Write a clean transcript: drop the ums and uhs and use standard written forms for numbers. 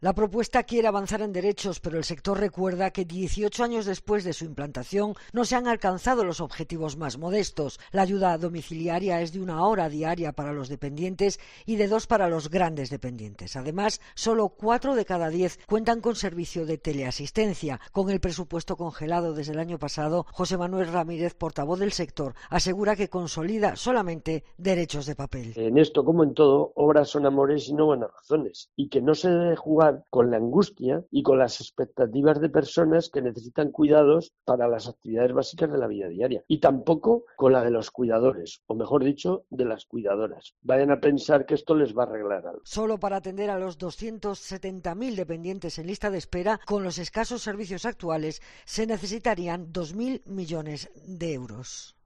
La propuesta quiere avanzar en derechos, pero el sector recuerda que 18 años después de su implantación no se han alcanzado los objetivos más modestos. La ayuda domiciliaria es de 1 hora diaria para los dependientes y de 2 para los grandes dependientes. Además, solo 4 de cada 10 cuentan con servicio de teleasistencia. Con el presupuesto congelado desde el año pasado, José Manuel Ramírez, portavoz del sector, asegura que consolida solamente derechos de papel. En esto, como en todo, obras son amores y no buenas razones, y que no se debe jugar con la angustia y con las expectativas de personas que necesitan cuidados para las actividades básicas de la vida diaria, y tampoco con la de los cuidadores, o mejor dicho, de las cuidadoras. Vayan a pensar que esto les va a arreglar algo. Solo para atender a los 270.000 dependientes en lista de espera, con los escasos servicios actuales, se necesitarían 2.000 millones de euros.